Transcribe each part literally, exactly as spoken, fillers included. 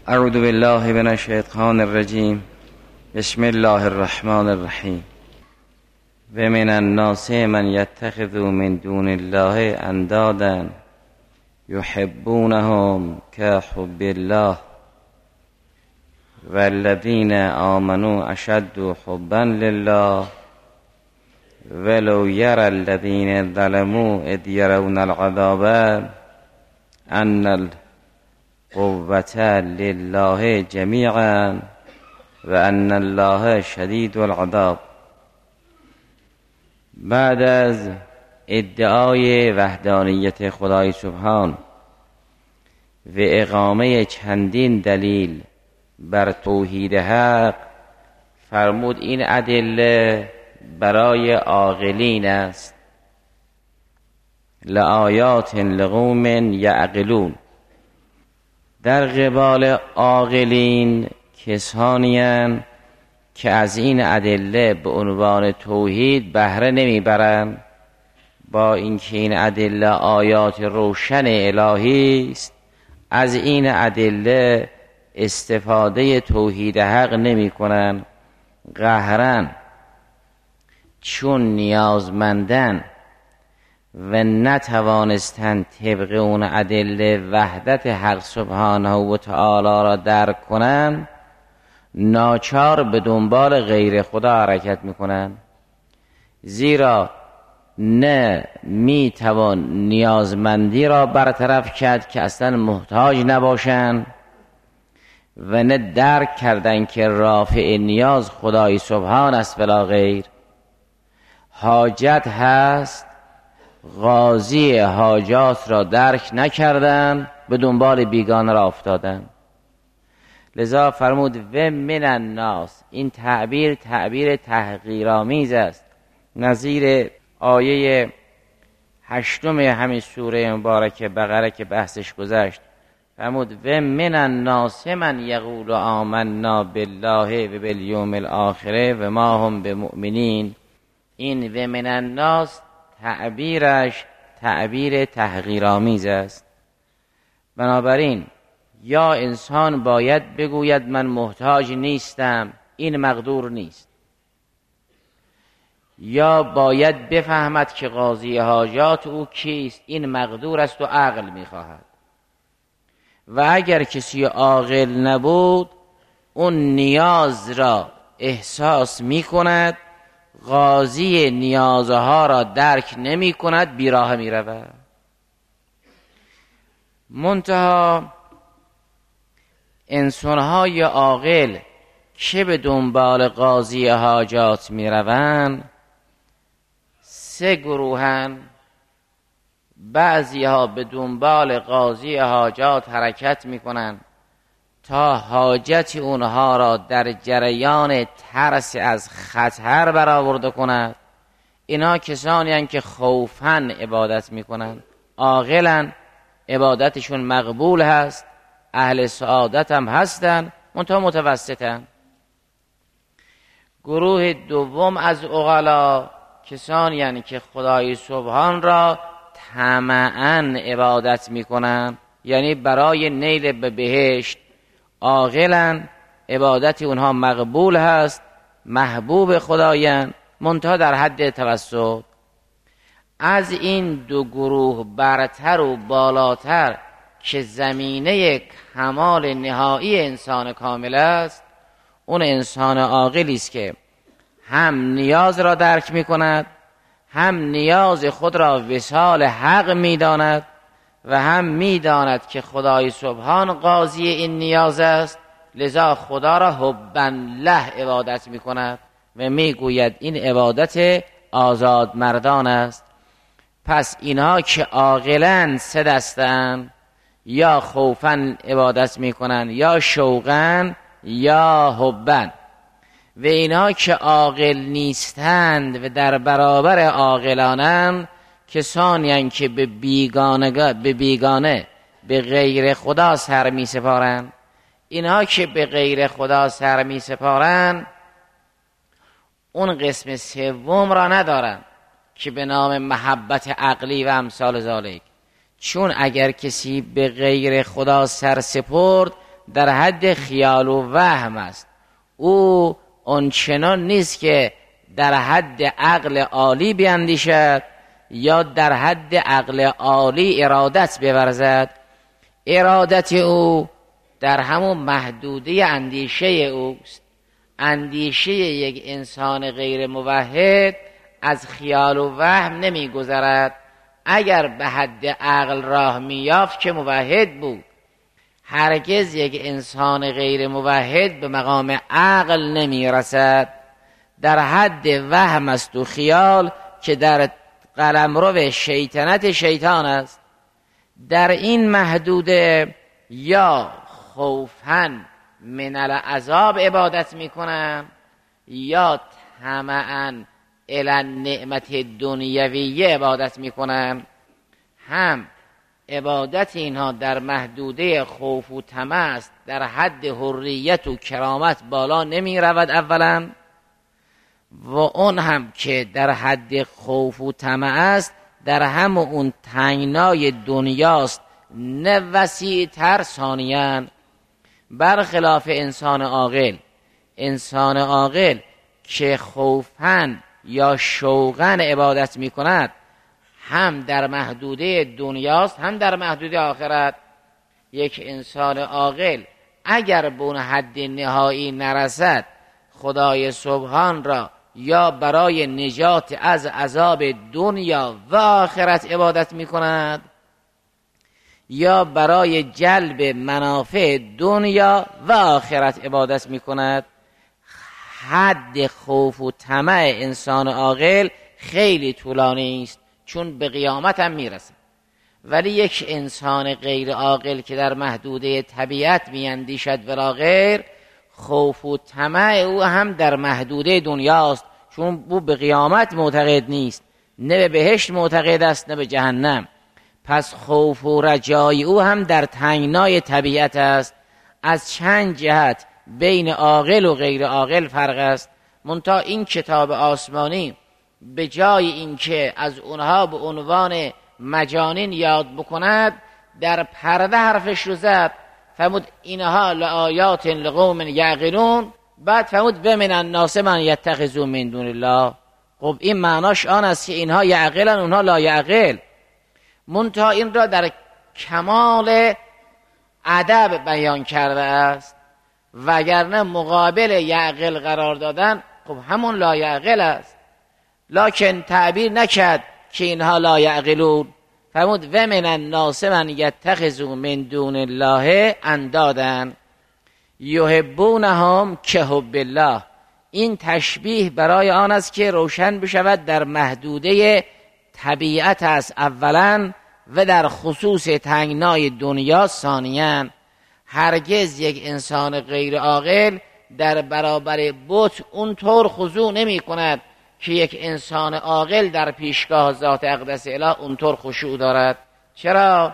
اعوذ بالله من الشیطان الرجیم. بسم الله الرحمن الرحیم. و من الناس من یتخذ من دون الله اندادا یحبونهم كحب الله والذین آمنوا اشد حبا لله ولو یری الذین ظلموا اذ یرون العذاب ان القوة لله جمیعا و ان الله شدید العذاب. بعد از ادعای وحدانیت خدای سبحان و اقامه چندین دلیل بر توحید حق، فرمود این ادله برای عاقلین است. لآیات لقوم یعقلون. در قبال عاقلین کسانی اند که از این ادله به عنوان توحید بهره نمیبرند، با اینکه این ادله آیات روشن الهی است، از این ادله استفاده توحید حق نمی کنند. قهرن چون نیازمندن و نتوانستند طبق اون ادله وحدت حق سبحانه و تعالی را درک کنند، ناچار به دنبال غیر خدا حرکت میکنند. زیرا نه میتوان نیازمندی را برطرف کرد که اصلا محتاج نباشند و نه درک کردن که رافع نیاز خدای سبحان است بلا غیر. حاجت هست، قاضی حاجات را درک نکردن، به دنبال بیگانه را افتادن. لذا فرمود و من الناس. این تعبیر تعبیر تحقیرآمیز است، نظیر آیه هشتم همین سوره مبارک بقره که بحثش گذشت. فرمود و من الناس من یقول آمنا بالله و بالیوم الاخره و ما هم بمؤمنین. این و من الناس تعبیرش تعبیر تحقیرآمیز است. بنابراین یا انسان باید بگوید من محتاج نیستم، این مقدور نیست، یا باید بفهمد که قاضی حاجات او کیست، این مقدور است و عقل میخواهد. و اگر کسی عاقل نبود، اون نیاز را احساس میکند، قاضی نیازها را درک نمی کند، بیراه می رود. منتها انسانهای عاقل که به دنبال قاضی حاجات می روند سه گروهن. بعضی ها به دنبال قاضی حاجات حرکت می کنند تا حاجت اونها را در جریان ترس از خطر برآورده کند. اینا کسانی هستند که خوفاً عبادت میکنند، عاقلاً، عبادتشون مقبول هست، اهل سعادت هم هستند، منتها متوسطن. گروه دوم از عقلا کسانی هستند که خدای سبحان را طمعاً عبادت میکنند، یعنی برای نیل به بهشت. عاقلاً، عبادت اونها مقبول هست، محبوب خدایان، منتها در حد توسط. از این دو گروه برتر و بالاتر که زمینه کمال نهایی انسان کامل است، اون انسان عاقلی است که هم نیاز را درک می کند، هم نیاز خود را وصال حق می داند و هم می داند که خدای سبحان قاضی این نیاز است. لذا خدا را حبا له عبادت می کند و می گوید این عبادت آزاد مردان است. پس اینها که عاقلاً سه دستند، یا خوفاً عبادت می کنند، یا شوقاً، یا حباً. و اینها که عاقل نیستند و در برابر عاقلانند، کسانی هستند که به بیگانه به بیگانه به غیر خدا سر می سپارند. اینها که به غیر خدا سر می سپارند اون قسم سوم را ندارند که به نام محبت عقلی و امثال ذالک. چون اگر کسی به غیر خدا سر سپرد، در حد خیال و وهم است. او آنچنان نیست که در حد عقل عالی بیندیشد یا در حد عقل عالی ارادت بورزد. ارادت او در همون محدوده اندیشه اوست. اندیشه یک انسان غیر موحد از خیال و وهم نمی گذرد. اگر به حد عقل راه میافت که موحد بود. هرگز یک انسان غیر موحد به مقام عقل نمی رسد. در حد وهم است و خیال که در قلمرو شیطنت شیطان است. در این محدوده یا خوفاً من العذاب عبادت میکنن یا طمعاً الی النعمت دنیویه عبادت میکنن. هم عبادت اینها در محدوده خوف و طمع است، در حد حریت و کرامت بالا نمی رود اولا، و اون هم که در حد خوف و طمع است در هم اون تنگنای دنیاست نه وسیع تر ثانیاً. برخلاف انسان عاقل، انسان عاقل که خوفاً یا شوقاً عبادت می کند هم در محدوده دنیاست هم در محدوده آخرت. یک انسان عاقل اگر به اون حد نهایی نرسد خدای سبحان را یا برای نجات از عذاب دنیا و آخرت عبادت می کند یا برای جلب منافع دنیا و آخرت عبادت می کند. حد خوف و طمع انسان عاقل خیلی طولانی است چون به قیامت هم می رسد. ولی یک انسان غیر عاقل که در محدوده طبیعت می اندیشد ولا غیر، خوف و طمع او هم در محدوده دنیاست چون او به قیامت معتقد نیست، نه به بهشت معتقد است نه به جهنم. پس خوف و رجای او هم در تنگنای طبیعت است. از چند جهت بین عاقل و غیر عاقل فرق است. منتها این کتاب آسمانی به جای اینکه از اونها به عنوان مجانین یاد بکند در پرده حرفش رو زد، فرمود اینها لآیات لقوم یعقلون، بعد فرمود و من الناس من یتخذ من دون الله. خب این معناش آن است که اینها یعقلن اونها لا یعقل. منتها این را در کمال ادب بیان کرده است، وگرنه مقابل یعقل قرار دادن خب همون لا یعقل است. لکن تعبیر نکرد که اینها لا یعقلون، فرمود و من الناس من یتخذ من دون الله اندادا یحبونهم کحب الله. این تشبیه برای آن است که روشن بشود در محدوده طبیعت است اولا و در خصوص تنگنای دنیا ثانیاً. هرگز یک انسان غیر عاقل در برابر بت اونطور خضوع نمی کند که یک انسان عاقل در پیشگاه ذات اقدس اله اونطور خشوع دارد. چرا؟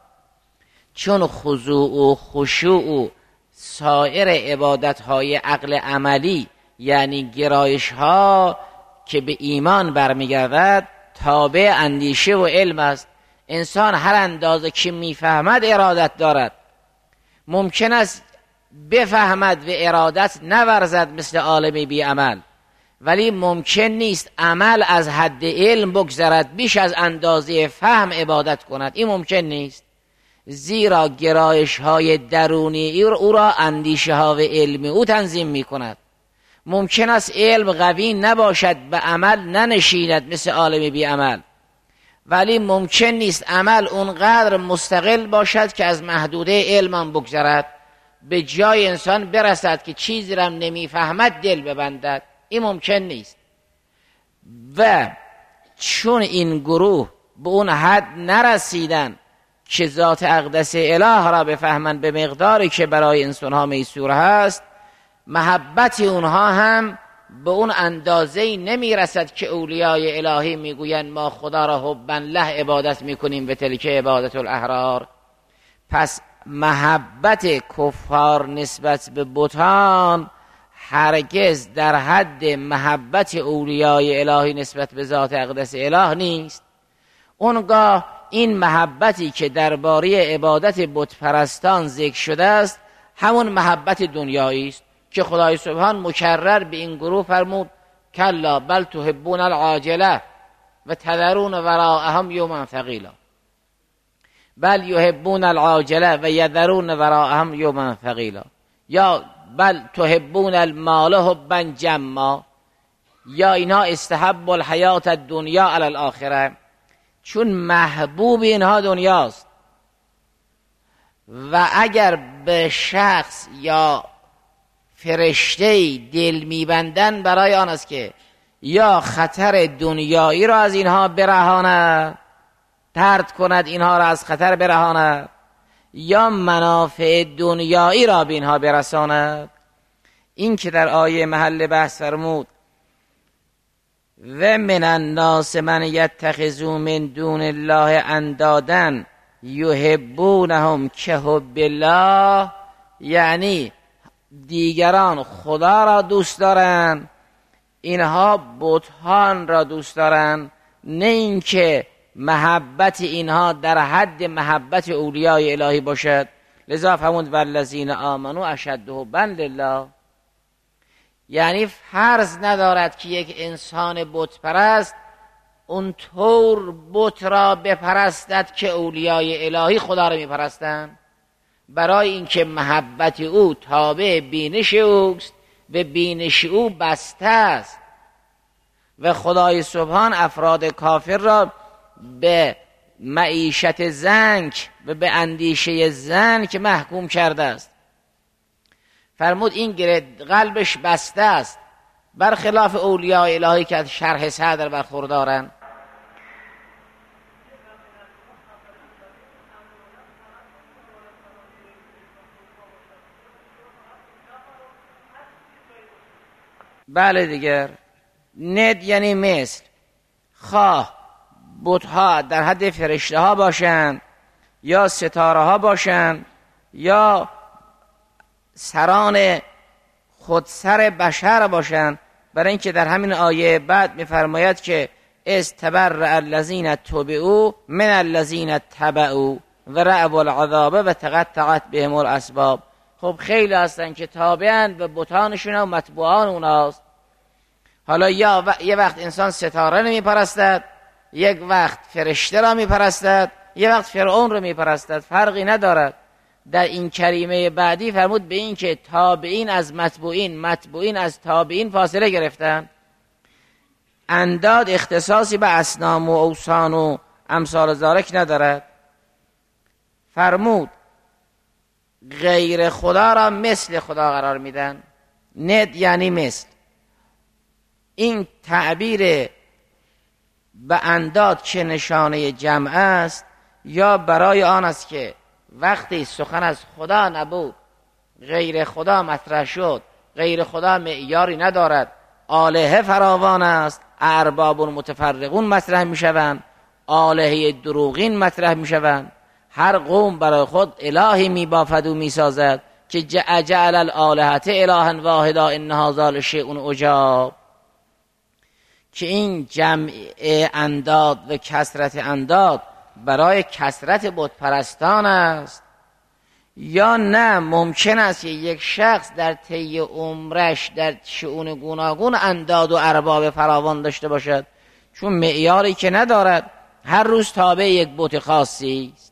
چون خضوع و خشوع و سایر عبادت‌های عقل عملی یعنی گرایش‌ها که به ایمان برمیگردد تابع اندیشه و علم است. انسان هر اندازه که میفهمد ارادت دارد. ممکن است بفهمد و ارادت نورزد مثل عالم بی عمل، ولی ممکن نیست عمل از حد علم بگذرد بیش از اندازه فهم عبادت کند. این ممکن نیست، زیرا گرایش های درونی او را اندیشه ها و علم او تنظیم می کند. ممکن است علم قوی نباشد به عمل ننشیند مثل عالم بی عمل، ولی ممکن نیست عمل اونقدر مستقل باشد که از محدوده علم بگذرد، به جای انسان برسد که چیزی را نمیفهمد دل ببندد. این ممکن نیست. و چون این گروه به اون حد نرسیدن که ذات اقدس اله را بفهمند به مقداری که برای انسان ها میسور هست، محبت اونها هم به اون اندازه‌ای نمی رسد که اولیای الهی میگویند ما خدا را حبا له عبادت میکنیم به تلک عبادت الاحرار. پس محبت کفار نسبت به بتان هرگز در حد محبت اولیای الهی نسبت به ذات اقدس اله نیست. اونگاه این محبتی که درباره عبادت بت پرستان ذکر شده است همون محبت دنیایی است که خدای سبحان مکرر به این گروه فرمود کلا بل تحبون العاجله و تذرون وراءهم یوما ثقیلا. بل یحبون العاجله و یذرون وراءهم یوما ثقیلا. یا بل تحبون المال حبا جما، یا اینها استحب الحیات الدنیا علی الاخره، چون محبوب اینها دنیاست. و اگر به شخص یا فرشته دل میبندن برای آن است که یا خطر دنیایی را از اینها برهاند، طرد کند اینها را از خطر برهاند، یا منافع دنیایی را به اینها برساند. این که در آیه محل بحث فرمود و من الناس من یتخذوا من دون الله اندادا یحبونهم کحب الله، یعنی دیگران خدا را دوست دارند، اینها بتان را دوست دارند، نه اینکه محبت اینها در حد محبت اولیای الهی باشد. لذا فرمود والذین آمنوا اشد حبا لله، یعنی فرض ندارد که یک انسان بت پرست اونطور بت را بپرستد که اولیای الهی خدا را میپرستند، برای اینکه محبت او تابع بینش اوست و بینش او بسته است و خدای سبحان افراد کافر را به معیشت زنک و به اندیشه زنک محکوم کرده است. فرمود این قلبش بسته است، برخلاف اولیاء الهی که از شرح صدر برخوردارند. بله دیگر ند یعنی مثل، خواه بت‌ها در حد فرشته ها باشند یا ستاره ها باشند یا سران خودسر بشر باشند، برای اینکه در همین آیه بعد می‌فرماید که استبرأ الذین تبعوا من الذین تبعوا و رأوا العذاب و تقطعت بهم الاسباب. خب خیلی هستن که تابعند و بتانشون و متبوعان اوناست. حالا یا و... یه وقت انسان ستاره رو میپرستد، یک وقت فرشته را میپرستد، یک وقت فرعون رو میپرستد، فرقی ندارد. در این کریمه بعدی فرمود به این که تابعین از متبوعین، متبوعین از تابعین فاصله گرفتن. انداد اختصاصی به اصنام و اوثان و امثال ذالک ندارد. فرمود غیر خدا را مثل خدا قرار میدن. ند یعنی مثل. این تعبیر به انداد که نشانه جمع است یا برای آن است که وقتی سخن از خدا نبود غیر خدا مطرح شد، غیر خدا معیاری ندارد، آلهه فراوان است، ارباب متفرقون مطرح می شوند، آلهه دروغین مطرح می شوند. هر قوم برای خود الهی می بافد و می سازد که جعل الالهه الها واحدا ان هذا لشیء عجاب. که این جمع انداد و کثرت انداد برای کثرت بت پرستان است، یا نه ممکن است که یک شخص در طی عمرش در شؤون گوناگون انداد و ارباب فراوان داشته باشد، چون معیاری که ندارد، هر روز تابع یک بت خاصی است.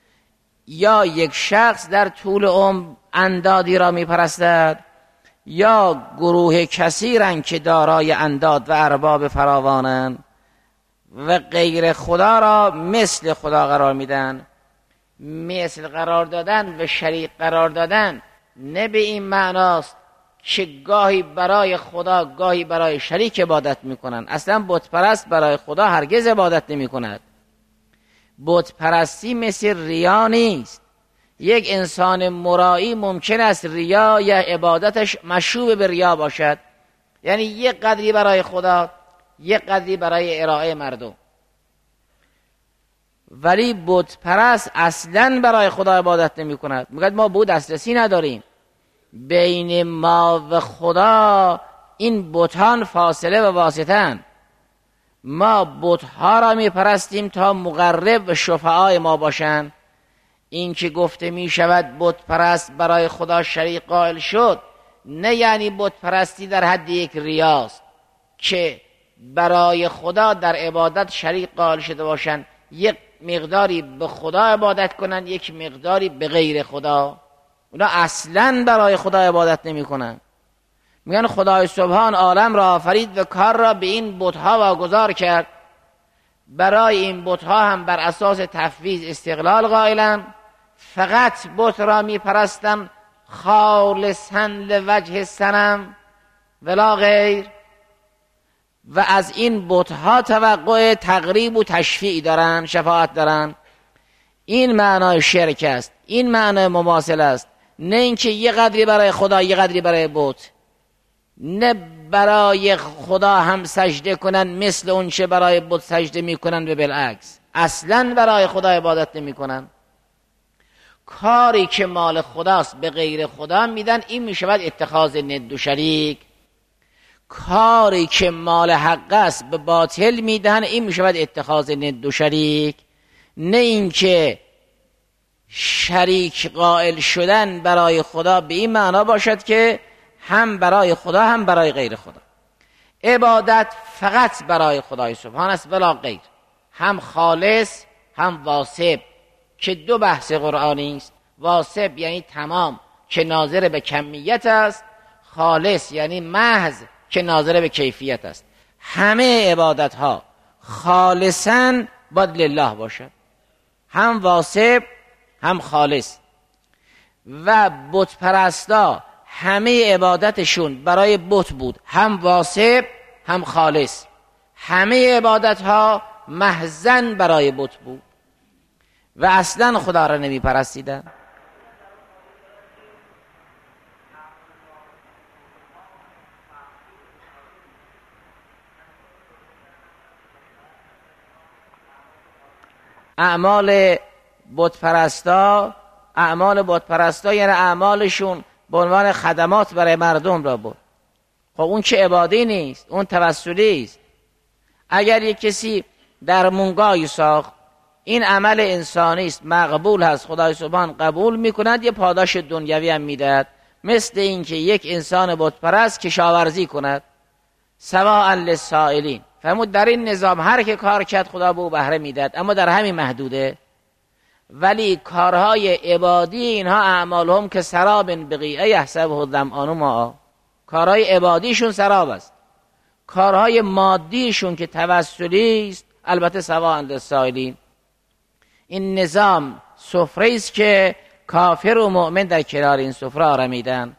یا یک شخص در طول عمر اندادی را میپرستد، یا گروه کثیرند که دارای انداد و ارباب فراوانند و غیر خدا را مثل خدا قرار میدن. مثل قرار دادن و شریک قرار دادن نه به این معناست که گاهی برای خدا گاهی برای شریک عبادت میکنن. اصلا بت پرست برای خدا هرگز عبادت نمی کند. بت پرستی مثل ریا نیست. یک انسان مرایی ممکن است ریا یا عبادتش مشوب به ریا باشد، یعنی یک قدری برای خدا یک قدری برای ارائه مردم، ولی بت پرست اصلا برای خدا عبادت نمی کند. میگه ما بود دسترسی نداریم، بین ما و خدا این بتان فاصله و واسطن. ما بتها را می پرستیم تا مقرب و شفعای ما باشند. این که گفته می شود بت پرست برای خدا شریک قائل شد، نه یعنی بت پرستی در حد یک ریاست که برای خدا در عبادت شریک قائل شده باشند، یک مقداری به خدا عبادت کنند، یک مقداری به غیر خدا. اونا اصلا برای خدا عبادت نمی کنند. میگن خدای سبحان عالم را آفرید و کار را به این بت‌ها واگذار کرد. برای این بت‌ها هم بر اساس تفویض استقلال قائلن، فقط بت را می پرستن خالصاً لوجه صنم ولا غیر، و از این بت‌ها توقع تقریب و تشفیع دارن، شفاعت دارن. این معنای شرک است، این معنای مماثل است. نه اینکه یه قدری برای خدا یه قدری برای بت، نه برای خدا هم سجده کنن مثل اون چه برای بت سجده میکنن و بالعکس. اصلا برای خدا عبادت نمیکنن. کاری که مال خداست به غیر خدا میدن، این میشود اتخاذ ند و شریک. کاری که مال حق است به باطل میدن، این میشود اتخاذ ند و شریک. نه اینکه شریک قائل شدن برای خدا به این معنا باشد که هم برای خدا هم برای غیر خدا. عبادت فقط برای خدای سبحان است ولا غیر، هم خالص هم واسب، که دو بحث قرآنی است. واسب یعنی تمام که ناظر به کمیت است، خالص یعنی محض که ناظر به کیفیت است. همه عبادت ها خالصاً باید لله باشد، هم واسب هم خالص. و بت پرستا همه عبادتشون برای بت بود، هم واسب هم خالص. همه عبادت ها محضاً برای بت بود و اصلا خدا را نمی پرستیدن. اعمال بت پرستا اعمال بت پرستا یعنی اعمالشون به عنوان خدمات برای مردم را بود. خب اون چه عبادی نیست، اون توسلی است. اگر یک کسی در مونگای ساخت، این عمل انسانی است، مقبول هست، خدای سبحان قبول میکند، یه پاداش دنیوی هم میدهد. مثل اینکه یک انسان بت پرست کشاورزی کند، سواء للسائلین. فرمود در این نظام هر که کار کرد خدا به او بهره میدهد، اما در همین محدوده. ولی کارهای عبادی اینها اعمالهم که سراب بقیعه یحسبه الظمآن ماء، کارهای عبادیشون سراب است. کارهای مادیشون که توسلی است البته سواء للسائلین. این نظام سفره است که کافر و مؤمن در کنار این سفره آرمیدن.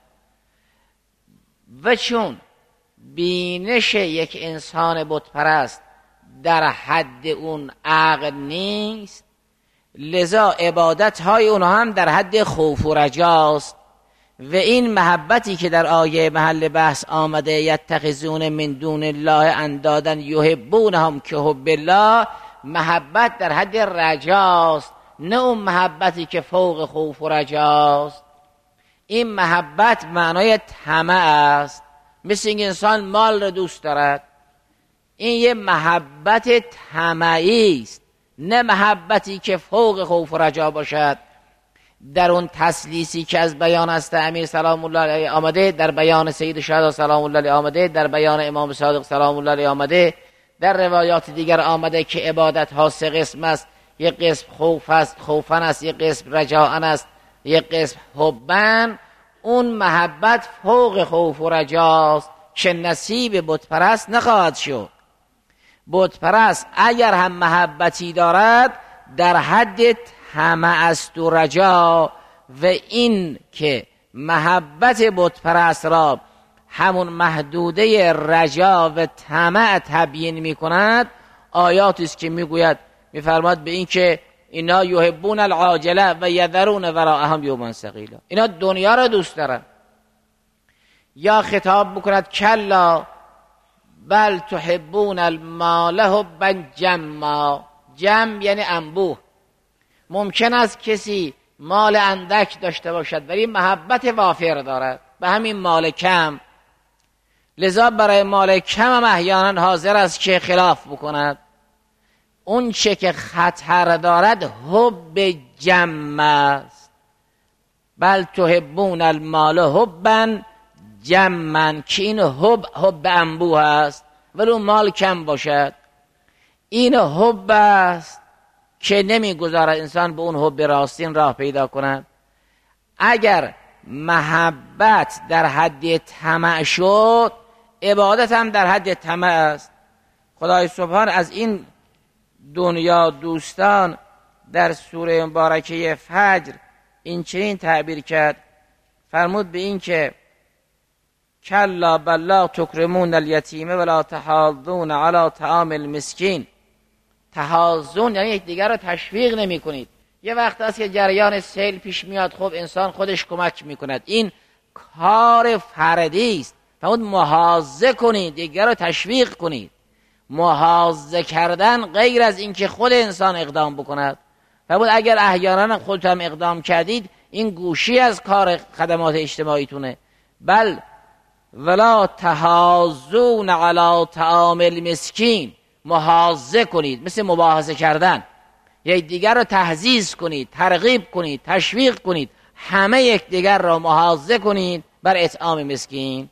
و چون بینش یک انسان بت پرست در حد اون عقل نیست، لذا عبادت های اونها هم در حد خوف و رجاست. و این محبتی که در آیه محل بحث آمده، یتخذون من دون الله اندادا یحبونهم که حب الله، محبت در حد رجاست، نه اون محبتی که فوق خوف و رجاست. این محبت معنای طمع است، مثل این انسان مال را دوست دارد. این یه محبت طمعی است، نه محبتی که فوق خوف و رجا باشد. در اون تسلیسی که از بیان است امیر سلام الله علیه آمده، در بیان سید شهدا سلام الله علیه آمده، در بیان امام صادق سلام الله علیه آمده، در روایات دیگر آمده که عبادت ها سه قسم است. یک قسم خوف است، خوفن است، یک قسم رجاءن است، یک قسم حبن. اون محبت فوق خوف و رجاست که نصیب بت پرست نخواهد شد. بت پرست اگر هم محبتی دارد در حد طمع است و رجا، و این که محبت بت پرست را همون محدوده رجا و طمع تبیین می کند. آیاتی است که می گوید، می فرماد به این که اینا یحبون العاجله و یذرون وراءهم یوما ثقیلا، اینا دنیا را دوست دارن. یا خطاب بکند کلا بل تحبون المال حبا جما. جم یعنی انبوه. ممکن است کسی مال اندک داشته باشد ولی محبت وافر دارد به همین مال کم، لذا برای مال کم هم احیانا حاضر است که خلاف بکند. اون چه که خطر دارد حب جم است. بل تحبون المال حبا جما، که این حب حب انبوه است ولو مال کم باشد. این حب است که نمیگذارد انسان به اون حب راستین راه پیدا کند. اگر محبت در حد طمع شد، عبادت هم در حد طمع است. خدای سبحان از این دنیا دوستان در سوره مبارکه فجر این چنین تعبیر کرد، فرمود به این که کلا بل لا تکرمون الیتیم ولا تحاضون علی طعام المسکین. تحاضون یعنی یکدیگر رو تشویق نمی کنید. یه وقت هست که جریان سیل پیش میاد، خب انسان خودش کمک میکند، این کار فردی است. فرمود محاضه کنید، دیگر رو تشویق کنید. محاضه کردن غیر از اینکه خود انسان اقدام بکند. فرمود اگر احیانا خودت هم اقدام کردید، این گوشی از کار خدمات اجتماعیتونه. بل ولا تحاضون علی طعام المسکین، محاضه کنید، مثل مباحثه کردن، یک دیگر رو تحضیض کنید، ترغیب کنید، تشویق کنید، همه یک دیگر را محاضه کنید بر اطعام مسکین.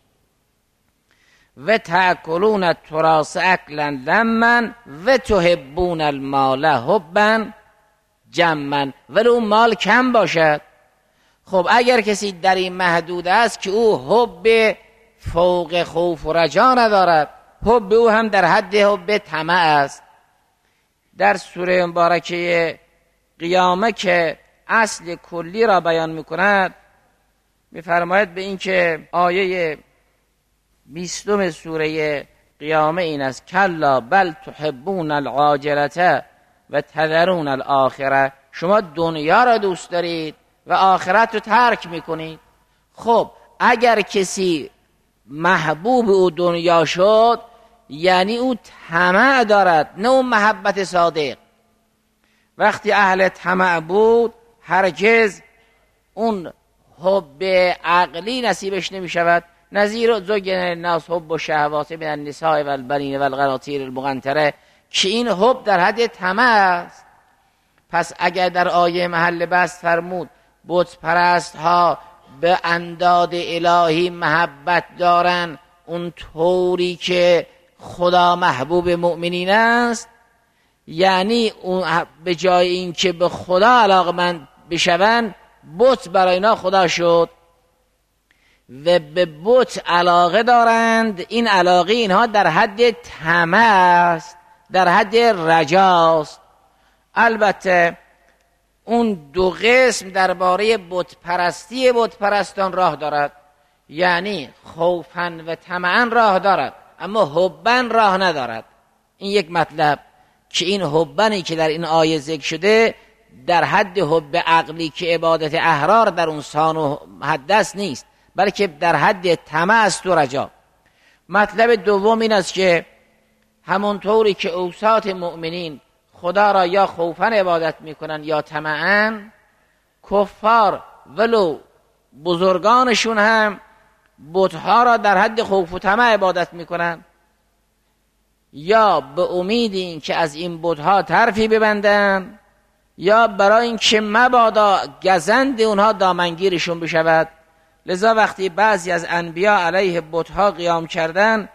و تأکلون التراث اکلا لما و تحبون المال حبا جما، ولو مال کم باشد. خب اگر کسی در این محدود است که او حب فوق خوف و رجا ندارد، حب او هم در حد حب طمع است. در سوره مبارکه قیامه که اصل کلی را بیان میکند، میفرماید به این که آیه بیستم سوره قیامه این است کلا بل تحبون العاجلة و تذرون الاخره. شما دنیا را دوست دارید و آخرت رو ترک میکنید. خب اگر کسی محبوب او دنیا شد، یعنی او طمع دارد، نه اون محبت صادق. وقتی اهل طمع بود، هرگز اون حب عقلی نصیبش نمی شود. نظیر زوجین الناس حب و شهوات من النساء و البنین و القناطیر المقنطره، که این حب در حد طمع است. پس اگر در آیه محل بحث فرمود بت پرست ها به انداد الهی محبت دارن اون طوری که خدا محبوب مؤمنین است، یعنی اون به جای این که به خدا علاقمند بشوند، بت برای اینا خدا شد و به بت علاقه دارند. این علاقه اینها در حد طمع است، در حد رجاست. البته اون دو قسم درباره بت پرستی بت پرستان راه دارد، یعنی خوفن و طمعن راه دارد اما حبن راه ندارد. این یک مطلب که این حبنی که در این آیه ذکر شده در حد حب عقلی که عبادت احرار در اون سان و حد است نیست، بلکه در حد طمع است و رجا. مطلب دوم این است که همونطوری که اوساط مؤمنین خدا را یا خوفن عبادت میکنن یا طمعن، کفار ولو بزرگانشون هم بتها را در حد خوف و طمع عبادت میکنن، یا به امید این که از این بتها ترفی ببندن، یا برای این که مبادا گزند اونها دامنگیرشون بشود. لذا وقتی بعضی از انبیا علیه بتها قیام کردن،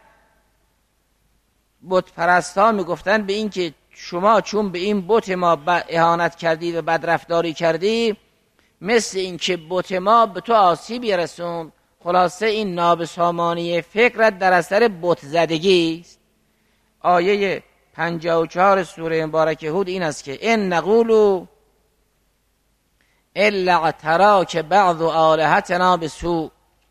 بت پرستا میگفتن به این که شما چون به این بت ما اهانت کردی و بدرفتاری کردی، مثل این که بت ما به تو آسیبی رسوند. خلاصه این نابسامانی فکرت در اثر بت زدگی است. آیه پنجاه و چهار سوره مبارکه هود این است که ان نقول الا اعتراک بعض آلهتنا بسوء.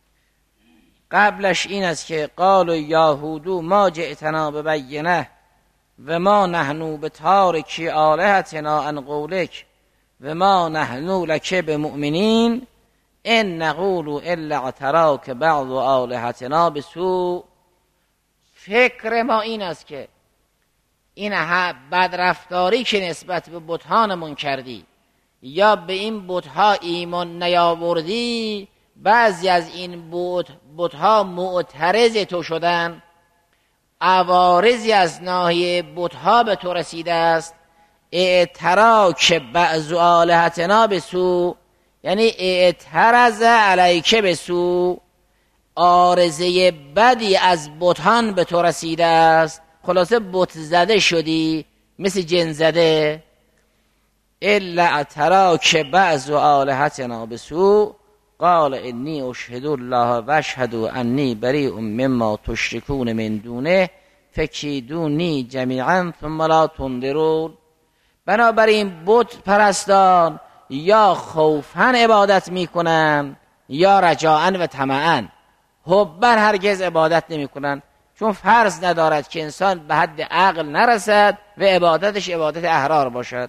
قبلش این است که قالوا یا هود ما جئتنا ببینه و ما نحن بتارکی آلهتنا عن قولک و ما نحن لک بمؤمنین ان نقول الا اعتراک بعض آلهتنا بسوء. فکر ما این است که این بدرفتاری که نسبت به بتهانمون کردی یا به این بتها ایمان نیاوردی، بعضی از این بت بتها معترض تو شدن، عوارضی از ناحیه بتها به تو رسیده است، اعتراک بعض آلهتنا به سو، یعنی اعترض علیک به سو، عارضه بدی از بتان به تو رسیده است، خلاصه بت زده شدی، مثل جن زده. الا اعتراک بعض آلهتنا به سو قال انی اشهد الله و اشهد انی بریء مما تشرکون من دونه فکیدونی جمیعا ثم لا تنظرون. بنابراین بت پرستان یا خوفاً عبادت میکنن یا رجاءً و طمعاً، حباً هرگز عبادت نمیکنن، چون فرض ندارد که انسان به حد عقل نرسد و عبادتش عبادت احرار باشد.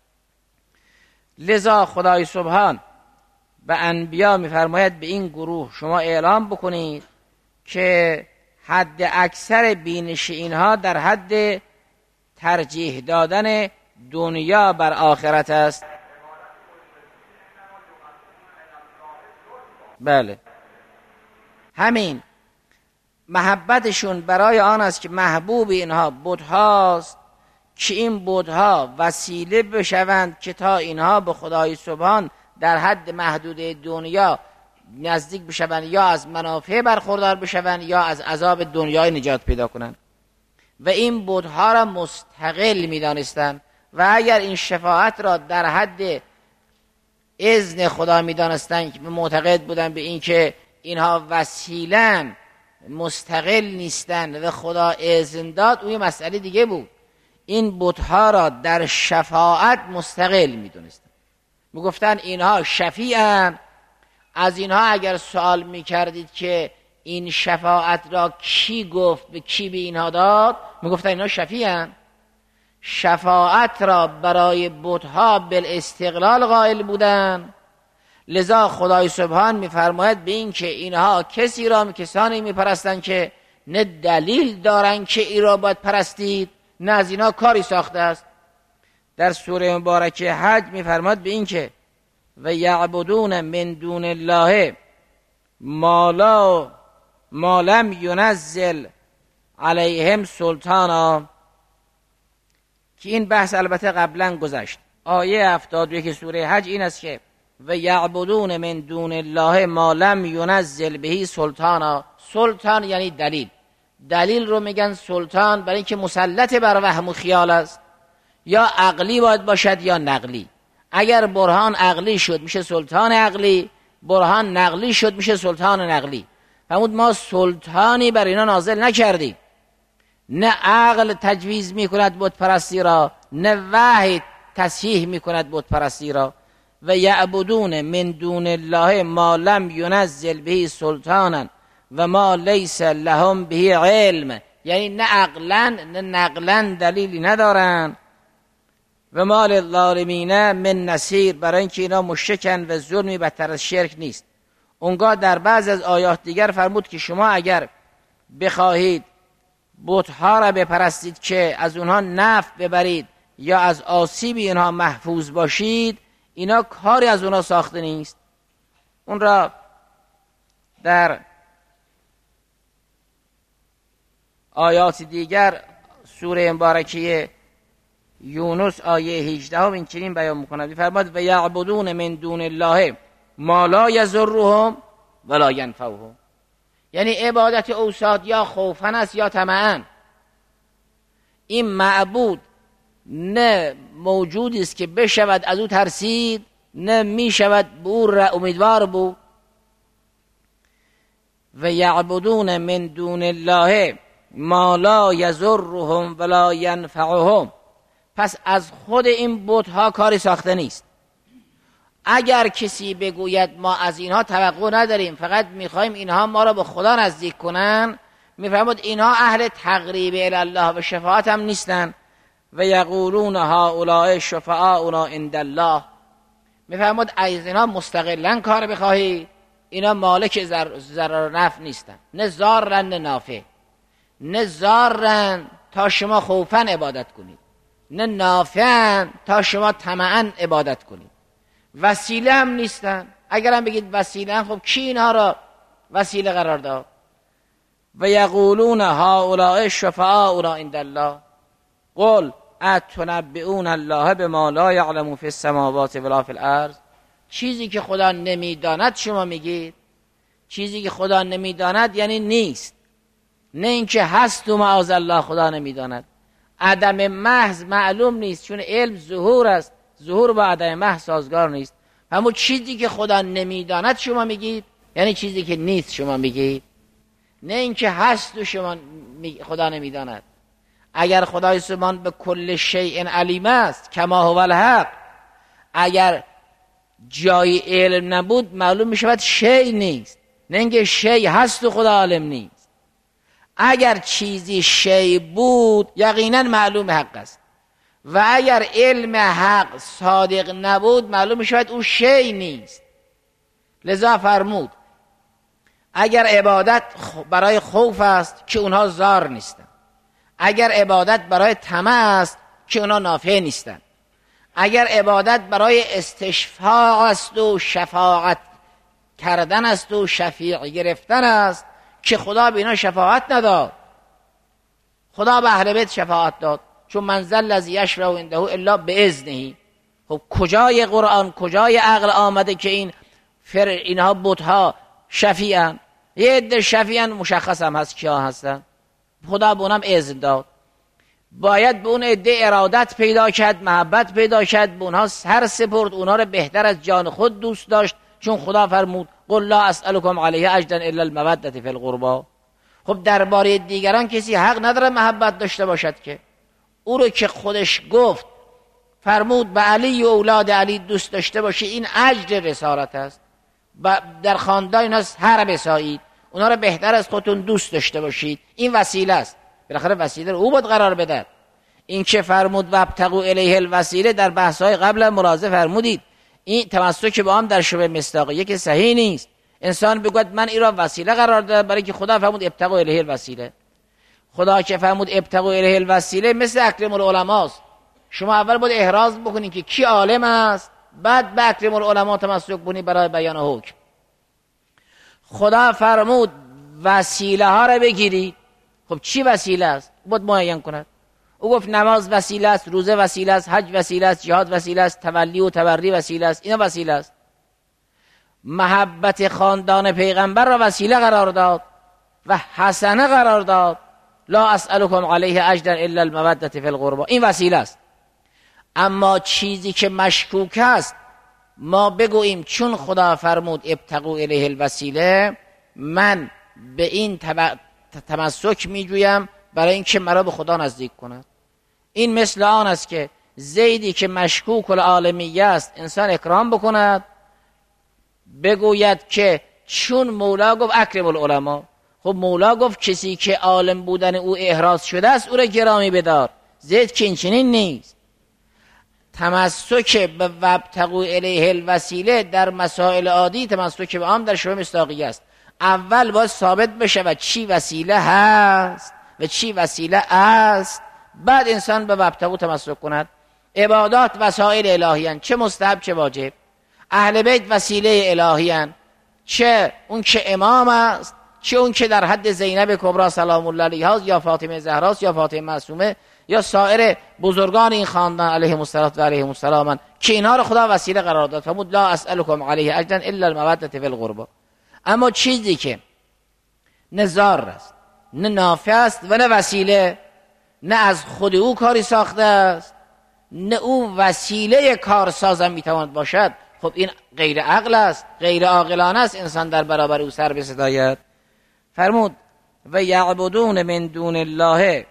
لذا خدای سبحان به انبیا میفرماید به این گروه شما اعلام بکنید که حد اکثر بینش اینها در حد ترجیح دادن دنیا بر آخرت است. بله، همین محبتشون برای آن است که محبوب اینها بت‌هاست که این بت‌ها وسیله بشوند که تا اینها به خدای سبحان در حد محدود دنیا نزدیک بشوند، یا از منافع برخوردار بشوند یا از عذاب دنیای نجات پیدا کنند. و این بت‌ها را مستقل می‌دانستند و اگر این شفاعت را در حد اذن خدا می‌دانستند که معتقد بودند به این که اینها وسیله‌اند، مستقل نیستند و خدا اذن داد، اون یه مسئله دیگه بود. این بت‌ها را در شفاعت مستقل می‌دونستند، میگفتن اینها شفیعند. از اینها اگر سوال میکردید که این شفاعت را کی گفت به کی به اینها داد، میگفتن اینها شفیعند. شفاعت را برای بت‌ها بالاستقلال قائل بودند. لذا خدای سبحان میفرماید به این که اینها کسی را کسانی میپرستند که نه دلیل دارند که این را باید پرستید، نه از اینها کاری ساخته است. در سوره مبارکه حج میفرماید به این که و یعبدون من دون الله ما لا ما لم ینزل علیهم سلطانا، که این بحث البته قبلا گذشت. آیه هفتاد و یک سوره حج این است که و یعبدون من دون الله ما لم ینزل بهی سلطانا. سلطان یعنی دلیل. دلیل رو میگن سلطان برای اینکه مسلط بر وهم و خیال است، یا عقلی باید باشد یا نقلی. اگر برهان عقلی شد میشه سلطان عقلی، برهان نقلی شد میشه سلطان نقلی. فرمود ما سلطانی بر اینا نازل نکردیم، نه عقل تجویز میکند بت پرستی را، نه وحی تصحیح میکند بت پرستی را. و یعبدون من دون الله ما لم ینزل به سلطانا و ما لیس لهم به علم، یعنی نه عقلا نه نقلا دلیلی ندارن. و ما للظالمین من نصیر، برای اینکه اینا مشرکن و ظلمی بدتر از شرک نیست. اونگاه در بعض از آیات دیگر فرمود که شما اگر بخواهید بت‌ها را بپرستید که از اونها نفع ببرید یا از آسیب اینها محفوظ باشید، اینا کاری از اونها ساخته نیست. اون را در آیات دیگر سوره مبارکه یونس آیه هجده هم این چنین بیان می‌کند، می‌فرماید و یعبدون من دون الله ما لا یضرهم ولا ینفعهم، یعنی عبادت اوثان یا خوفاً است یا طمعاً. این معبود نه موجودی است که بشود از او ترسید، نه میشود به او را امیدوار بود. و یعبدون من دون الله ما لا یضرهم ولا ینفعهم، پس از خود این بت‌ها کاری ساخته نیست. اگر کسی بگوید ما از اینها توقع نداریم، فقط میخوایم اینها ما را به خدا نزدیک کنن، میفرماد اینها اهل تقریب الی الله و شفاعت هم نیستن. و یقولون هؤلاء شفعاؤنا عند الله، میفرماد از اینها مستقلا کار بخواهید، اینا مالک ضرر و نفع نیستن، نه ضارن نه نافع، نه ضارن تا شما خوفاً عبادت کنید، نه نافعن تا شما طمعاً عبادت کنید. وسیله هم نیستن. اگر هم بگید وسیله، خب کی اینها را وسیله قرار داد؟ و یقولون هؤلاء شفعاؤنا عند الله قل اتنبئون الله بما لا یعلم فی السماوات ولا فی الارض. چیزی که خدا نمیداند شما میگید. چیزی که خدا نمیداند یعنی نیست، نه اینکه هست و معاذ الله خدا نمیداند. عدم محض معلوم نیست، چون علم ظهور است، ظهور با عدم محض سازگار نیست. همون چیزی که خدا نمیداند شما میگید یعنی چیزی که نیست شما میگید، نه اینکه هست و شما خدا نمیداند. اگر خدای سبحان به کل شیء علیم است کما هو الحق، اگر جای علم نبود معلوم میشود شیء نیست، نه اینکه شیء هست و خدا عالم نیست. اگر چیزی شیء بود یقینا معلوم حق است، و اگر علم حق صادق نبود معلوم میشود او شیء نیست. لذا فرمود اگر عبادت برای خوف است که اونها ضار نیستن، اگر عبادت برای طمع است که اونها نافع نیستن، اگر عبادت برای استشفاع است و شفاعت کردن است و شفیع گرفتن است که خدا به اینا شفاعت نداد. خدا به اهل بیت شفاعت داد، چون من ذا الذی یشفع عنده الا باذنه. خب کجای قرآن، کجای عقل آمده که این فر اینها بت‌ها شفیعن؟ یه عده شفیعن، مشخص هم هست کیا هستن، خدا به اونم اذن داد. باید به اون عده ارادت پیدا کرد، محبت پیدا کرد، به اونها سر سپرد، اونها رو بهتر از جان خود دوست داشت، چون خدا فرمود قل لا اسألكم علیه اجرا الا المودة فی القربى. خب درباره دیگران کسی حق نداره محبت داشته باشد که او رو که خودش گفت فرمود به علی و اولاد علی دوست داشته باشی، این اجر رسالت است. در خاندان اینا هر بسایید، اونا رو بهتر از خودتون دوست داشته باشید، این وسیله است. بالاخره وسیله رو او بود قرار بده. این که فرمود وابتغوا الیه الوسیله در بحث‌های قبل ملاحظه فرمودید، این تمسک با هم در شبه مصداقیه که صحیح نیست. انسان بگوید من این را وسیله قرار دادم، برای که خدا فرمود ابتغوا الیه الوسیله. خدا که فرمود ابتغوا الیه الوسیله مثل اکرم العلماست. شما اول باید احراز بکنید که کی عالم است، بعد به اکرم العلما تمسک کنید برای بیان حکم. خدا فرمود وسیله ها را بگیرید. خب چی وسیله است؟ باید معین کند. او گفت نماز وسیله است، روزه وسیله است، حج وسیله است، جهاد وسیله است، تولی و تبری وسیله است. اینا وسیله است. محبت خاندان پیغمبر را وسیله قرار داد و حسنه قرار داد. لا اسألكم علیه اجرا الا المودة فی القربى. این وسیله است. اما چیزی که مشکوک است ما بگوییم چون خدا فرمود ابتغوا الیه الوسیله، من به این تمسک میجویم برای اینکه مرا به خدا نزدیک کند. این مثل آن است که زیدی که مشکوک العالمیه است انسان اکرام بکند، بگوید که چون مولا گفت اکرم العلما. خب مولا گفت کسی که عالم بودن او احراز شده است او را گرامی بدار. زید که این چنین نیست. تمسک به وابتغوا الیه الوسیله در مسائل عادی تمسک به عام در شبه مصداقیه است. اول باید ثابت بشه و چی وسیله هست و چی وسیله است، بعد انسان به وابتغوا تمسک کند. عبادات وسایل الهیان، چه مستحب چه واجب. اهل بیت وسیله الهیان، چه اون که امام است، چه اون که در حد زینب کبری سلام الله علیها یا فاطمه زهرا یا فاطمه معصومه یا سایر بزرگان این خاندان علیهم السلام و علیهم السلام، که اینها رو خدا وسیله قرار داد. فرمود لا اسألكم علیه اجرا الا المودة فی القربى. اما چیزی که نه ضار است، نه نافع است و نه وسیله، نه از خود او کاری ساخته است، نه او وسیله کارسازم میتواند باشد، خب این غیر عقل است، غیر عاقلانه است انسان در برابر او سر بصداید. فرمود و یعبدون من دون الله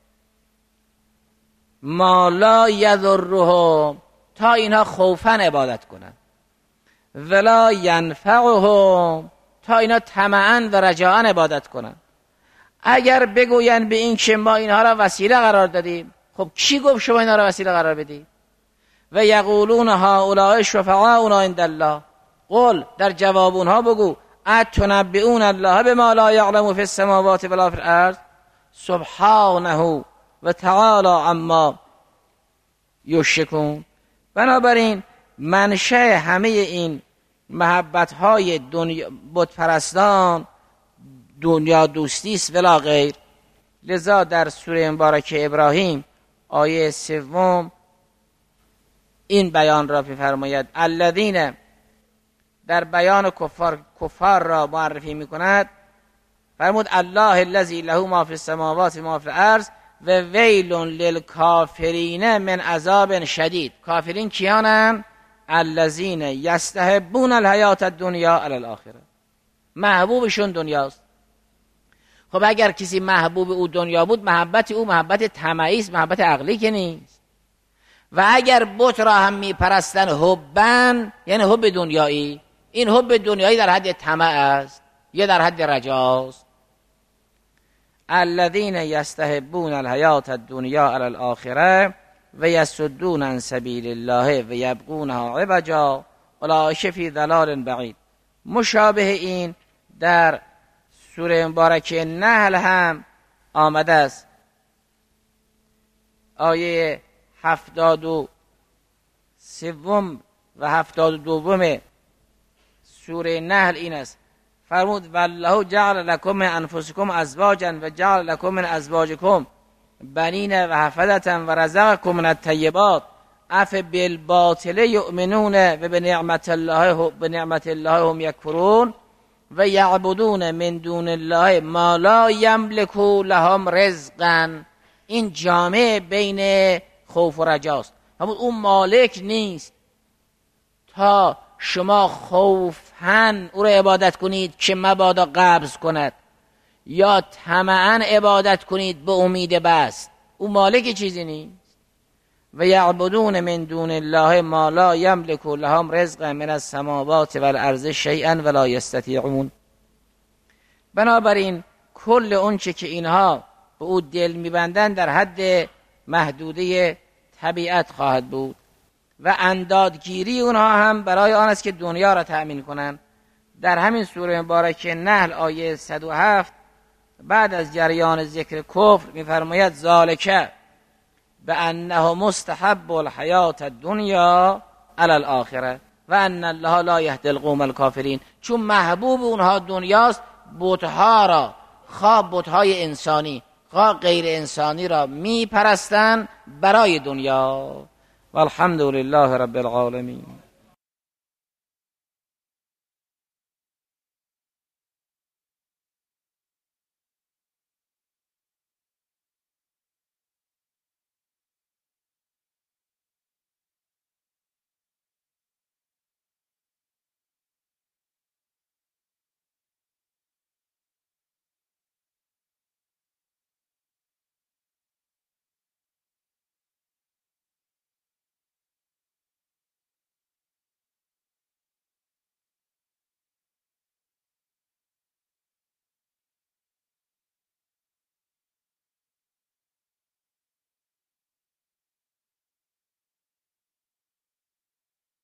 ما لا یضرهم، تا اینها خوفا عبادت کنند، ولا ینفعهم، تا اینا طمعا و رجاء عبادت کنند. اگر بگوین به این که ما اینها را وسیله قرار دادیم، خب کی گفت شما اینها را وسیله قرار بدید؟ و یقولون هؤلاء شفعاؤنا عند الله، قل در جواب اونها بگو اتنبئون الله بما لا یعلم فی السماوات ولا فی الارض سبحانه و تعالی عما یشرکون. بنابراین منشأ همه این محبت‌های دنیا بت پرستان دنیا دوستی است ولا غیر. لذا در سوره مبارکه ابراهیم آیه سوم این بیان را می‌فرماید الذین، در بیان کفار کفار را معرفی می‌کند، فرمود الله الذی له ما فی السماوات و ما فی الارض و ویل للکافرین من عذاب شدید. کافرین کیانند؟ الذین یستحبون الحیات الدنیا علی الاخره، محبوبشون دنیاست. خب اگر کسی محبوب او دنیا بود، محبت او محبت طمعی است، محبت عقلی که نیست. و اگر بت را هم میپرستن حبن، یعنی حب دنیایی، این حب دنیایی در حد طمع است یا در حد رجاست. الذین یستحبون الحیات الدنیا علی الاخره و یصدون عن سبیل الله و یبغونها عوجا اولئک فی ضلال بعید. مشابه این در سوره مبارکه نحل هم آمده است. آیه هفتاد و سوم و هفتاد و دوم سوره نحل این است، فرمود والله جعل لكم من انفسكم ازواجا و جعل لكم من ازواجكم بنین و حفظة و رزقكم من الطیبات اف بالباطل یؤمنون و بنعمت الله بنعمت الله هم یکفرون و یعبدون من دون الله ما لا یملک لهم رزقا. این جامع بین خوف و رجاست. همون اون مالک نیست تا شما خوفاً او را عبادت کنید که مبادا قبض کند، یا طمعاً عبادت کنید به امید بست. او مالک چیزی نیست. و یعبدون من دون الله ما لا یملک لهم رزقا من السماوات والارض شیئا ولا یستطیعون. بنابراین کل اون چه که اینها به او دل میبندن در حد محدوده طبیعت خواهد بود و اندادگیری اونها هم برای آن است که دنیا را تأمین کنند. در همین سوره مبارکه نحل آیه صد و هفت بعد از جریان ذکر کفر میفرماید ذالک بانه مستحب الحیات الدنیا علی الاخره و ان الله لا یهدی القوم الکافرین. چون محبوب اونها دنیاست، بتها را، خواه بتهای انسانی خواه غیر انسانی را میپرستن برای دنیا. والحمد لله رب العالمین.